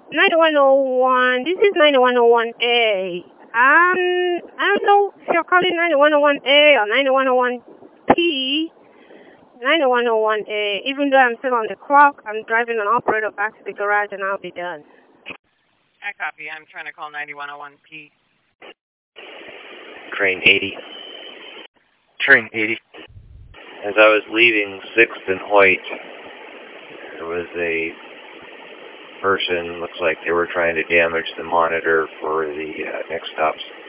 9101. This is 9101A. I don't know if you're calling 9101A or 9101P. 9101A. Even though I'm still on the clock, I'm driving an operator back to the garage and I'll be done. I copy. I'm trying to call 9101P. Train 80. Train 80. As I was leaving 6th and Hoyt, there was a person, looks like they were trying to damage the monitor for the next stops.